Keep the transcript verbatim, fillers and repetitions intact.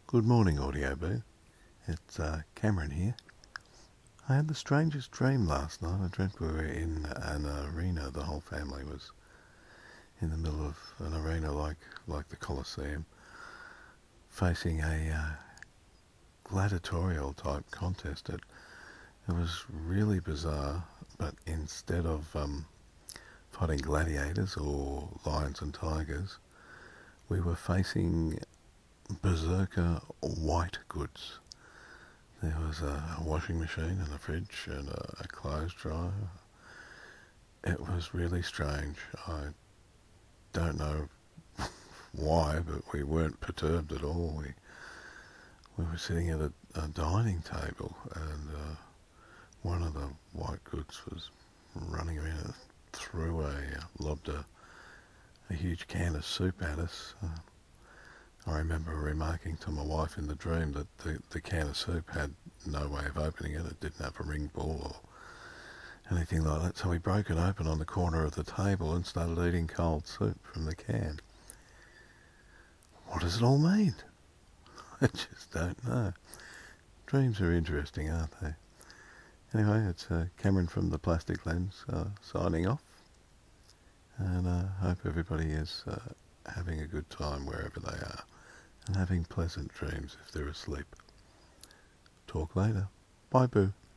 Good morning, Audio Boo. It's uh, Cameron here. I had the strangest dream last night. I dreamt we were in an arena. The whole family was in the middle of an arena like like the Colosseum, facing a uh, gladiatorial type contest. It, it was really bizarre, but instead of um, fighting gladiators or lions and tigers, we were facing berserker white goods. There was a washing machine and a fridge and a, a clothes dryer. It was really strange. I don't know why, but we weren't perturbed at all. We we were sitting at a, a dining table, and uh, one of the white goods was running around and threw a uh, lobbed a, a huge can of soup at us. Uh, I remember remarking to my wife in the dream that the, the can of soup had no way of opening it. It didn't have a ring pull or anything like that. So we broke it open on the corner of the table and started eating cold soup from the can. What does it all mean? I just don't know. Dreams are interesting, aren't they? Anyway, it's uh, Cameron from the Plastic Lens uh, signing off. And I uh, hope everybody is uh, having a good time wherever they are, and having pleasant dreams if they're asleep. Talk later. Bye, Boo.